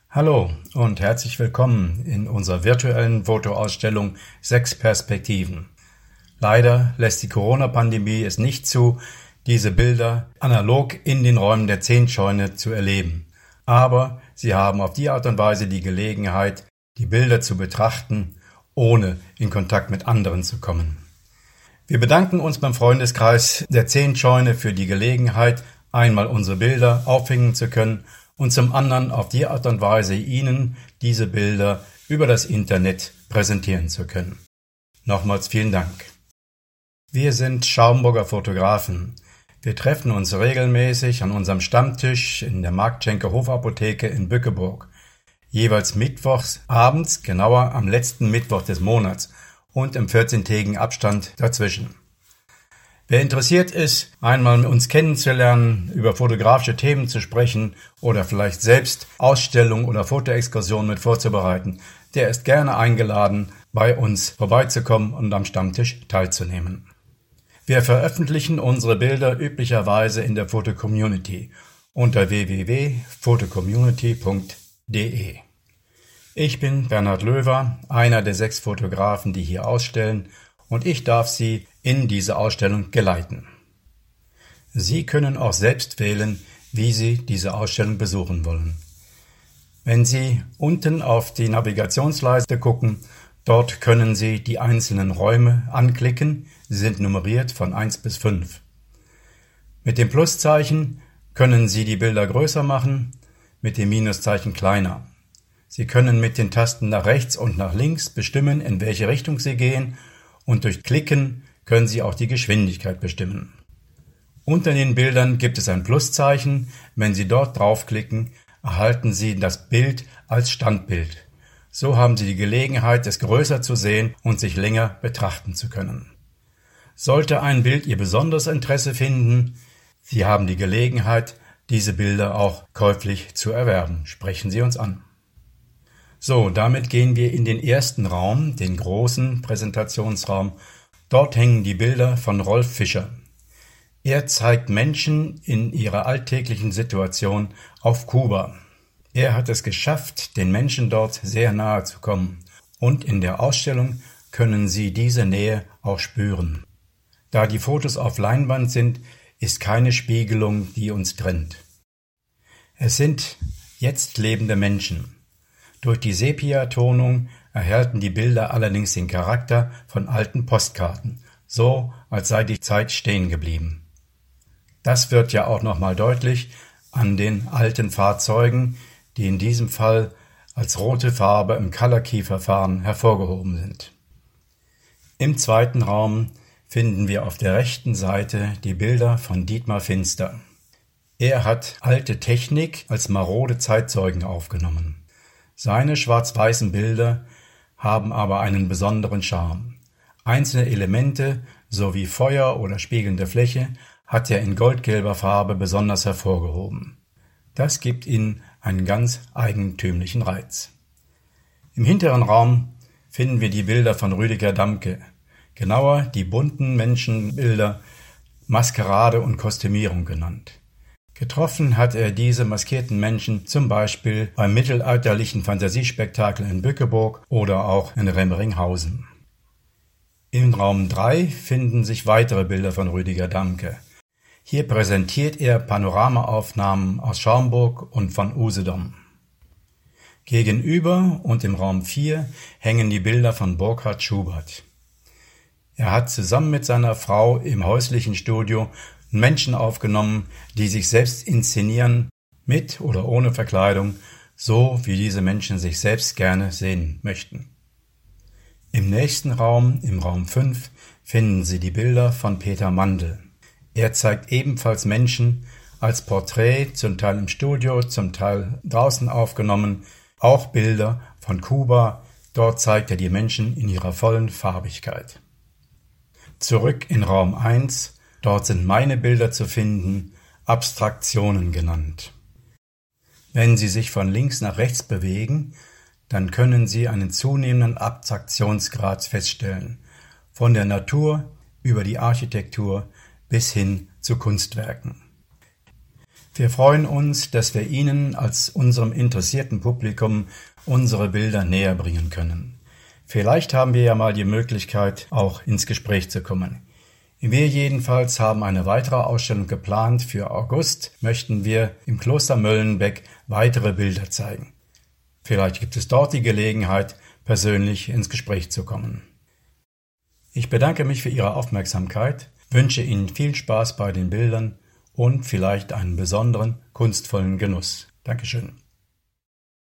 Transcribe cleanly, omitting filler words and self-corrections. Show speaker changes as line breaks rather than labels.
Hallo und herzlich willkommen in unserer virtuellen Fotoausstellung 6 Perspektiven. Leider lässt die Corona-Pandemie es nicht zu, diese Bilder analog in den Räumen der Zehntscheune zu erleben. Aber Sie haben auf die Art und Weise die Gelegenheit, die Bilder zu betrachten, ohne in Kontakt mit anderen zu kommen. Wir bedanken uns beim Freundeskreis der Zehntscheune für die Gelegenheit, einmal unsere Bilder aufhängen zu können und zum anderen auf die Art und Weise Ihnen diese Bilder über das Internet präsentieren zu können. Nochmals vielen Dank. Wir sind Schaumburger Fotografen. Wir treffen uns regelmäßig an unserem Stammtisch in der Marktschenker Hofapotheke in Bückeburg. Jeweils mittwochs abends, genauer am letzten Mittwoch des Monats und im 14-tägigen Abstand dazwischen. Wer interessiert ist, einmal uns kennenzulernen, über fotografische Themen zu sprechen oder vielleicht selbst Ausstellungen oder Fotoexkursionen mit vorzubereiten, der ist gerne eingeladen, bei uns vorbeizukommen und am Stammtisch teilzunehmen. Wir veröffentlichen unsere Bilder üblicherweise in der Fotocommunity unter www.fotocommunity.de. Ich bin Bernhard Löwer, einer der 6 Fotografen, die hier ausstellen, und ich darf Sie in diese Ausstellung geleiten. Sie können auch selbst wählen, wie Sie diese Ausstellung besuchen wollen. Wenn Sie unten auf die Navigationsleiste gucken, dort können Sie die einzelnen Räume anklicken. Sie sind nummeriert von 1 bis 5. Mit dem Pluszeichen können Sie die Bilder größer machen, mit dem Minuszeichen kleiner. Sie können mit den Tasten nach rechts und nach links bestimmen, in welche Richtung Sie gehen, und durch Klicken können Sie auch die Geschwindigkeit bestimmen. Unter den Bildern gibt es ein Pluszeichen. Wenn Sie dort draufklicken, erhalten Sie das Bild als Standbild. So haben Sie die Gelegenheit, es größer zu sehen und sich länger betrachten zu können. Sollte ein Bild Ihr besonderes Interesse finden, Sie haben die Gelegenheit, diese Bilder auch käuflich zu erwerben. Sprechen Sie uns an. So, damit gehen wir in den ersten Raum, den großen Präsentationsraum. Dort hängen die Bilder von Rolf Fischer. Er zeigt Menschen in ihrer alltäglichen Situation auf Kuba. Er hat es geschafft, den Menschen dort sehr nahe zu kommen. Und in der Ausstellung können Sie diese Nähe auch spüren. Da die Fotos auf Leinwand sind, ist keine Spiegelung, die uns trennt. Es sind jetzt lebende Menschen. Durch die Sepia-Tonung erhalten die Bilder allerdings den Charakter von alten Postkarten, so als sei die Zeit stehen geblieben. Das wird ja auch nochmal deutlich an den alten Fahrzeugen, die in diesem Fall als rote Farbe im Color-Key-Verfahren hervorgehoben sind. Im zweiten Raum finden wir auf der rechten Seite die Bilder von Dietmar Finster. Er hat alte Technik als marode Zeitzeugen aufgenommen. Seine schwarz-weißen Bilder haben aber einen besonderen Charme. Einzelne Elemente sowie Feuer oder spiegelnde Fläche hat er in goldgelber Farbe besonders hervorgehoben. Das gibt ihnen einen ganz eigentümlichen Reiz. Im hinteren Raum finden wir die Bilder von Rüdiger Dammke, genauer die bunten Menschenbilder Maskerade und Kostümierung genannt. Getroffen hat er diese maskierten Menschen zum Beispiel beim mittelalterlichen Fantasiespektakel in Bückeburg oder auch in Remmeringhausen. Im Raum 3 finden sich weitere Bilder von Rüdiger Dammke. Hier präsentiert er Panoramaaufnahmen aus Schaumburg und von Usedom. Gegenüber und im Raum 4 hängen die Bilder von Burkhard Schubert. Er hat zusammen mit seiner Frau im häuslichen Studio Menschen aufgenommen, die sich selbst inszenieren, mit oder ohne Verkleidung, so wie diese Menschen sich selbst gerne sehen möchten. Im nächsten Raum, im Raum 5, finden Sie die Bilder von Peter Mandl. Er zeigt ebenfalls Menschen als Porträt, zum Teil im Studio, zum Teil draußen aufgenommen, auch Bilder von Kuba. Dort zeigt er die Menschen in ihrer vollen Farbigkeit. Zurück in Raum 1. Dort sind meine Bilder zu finden, Abstraktionen genannt. Wenn Sie sich von links nach rechts bewegen, dann können Sie einen zunehmenden Abstraktionsgrad feststellen, von der Natur über die Architektur bis hin zu Kunstwerken. Wir freuen uns, dass wir Ihnen als unserem interessierten Publikum unsere Bilder näher bringen können. Vielleicht haben wir ja mal die Möglichkeit, auch ins Gespräch zu kommen. Wir jedenfalls haben eine weitere Ausstellung geplant. Für August möchten wir im Kloster Möllenbeck weitere Bilder zeigen. Vielleicht gibt es dort die Gelegenheit, persönlich ins Gespräch zu kommen. Ich bedanke mich für Ihre Aufmerksamkeit, wünsche Ihnen viel Spaß bei den Bildern und vielleicht einen besonderen, kunstvollen Genuss. Dankeschön.